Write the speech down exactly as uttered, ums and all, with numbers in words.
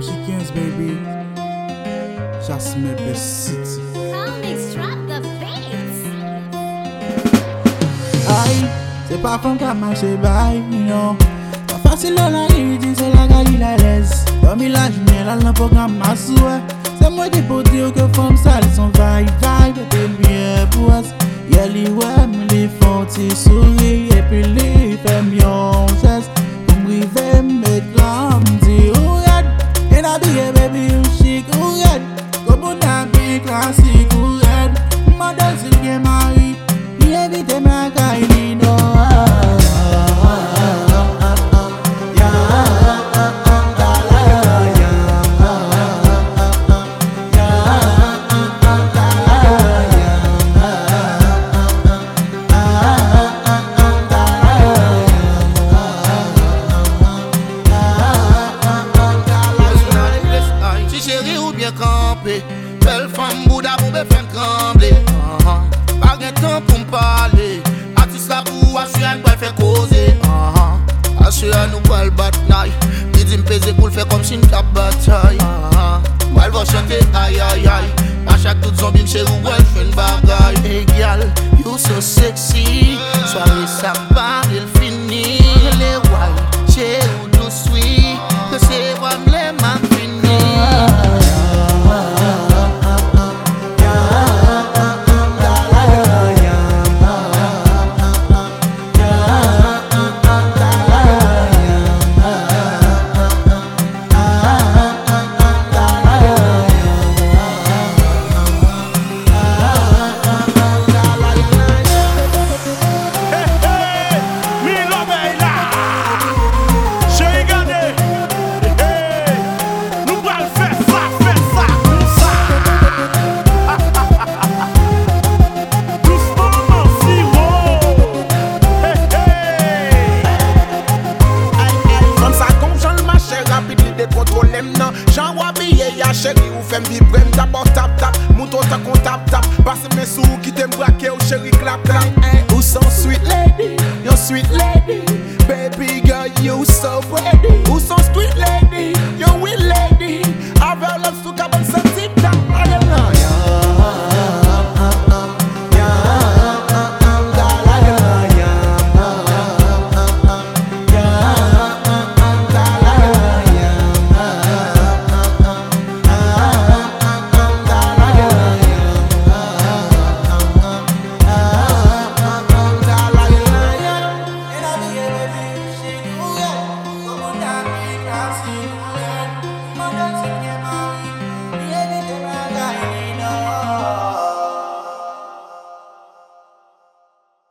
Chickens, baby. Just me best city. Comics drop the beats. Aïe, c'est pas comme qu'à marcher, bye, non. Pas facile dans la vie, c'est la gagne la laisse. Comme il a joué là, le programme m'a souhait. C'est moi qui peux dire que femme sale sont vaille, vaille, t'es bien pour us. Y'a les ouais, me les font sourire, et puis les femmes yon geste. Pour m'river, me grandir, ou yad. Et la vie, baby, you chic, ou yad. Comme on a bien classique, ou yad. Madame, c'est bien marié, il évite ma caille, non. Belle femme bouda pour me faire trembler. uh-huh. Pas de temps pour me parler. Artiste là pour assurer nous faire causer. uh-huh. Assurer nous pour le bataille. Il dit me peser pour le faire comme si nous cap bataille. uh-huh. Moi elle va chanter aïe aïe aïe. A chaque toute zombie m'chez ou elle fait une bagaille. Hey girl, you so sexy. Soirée ça part, il finit. Les rois, chez ou tout sweet. Que c'est moi m'les m'a fini. J'envoie billet, y'a chéri ou femme vibrem. D'abord tap tap, mouton ta qu'on tap tap. Passe mes sous, qui t'aime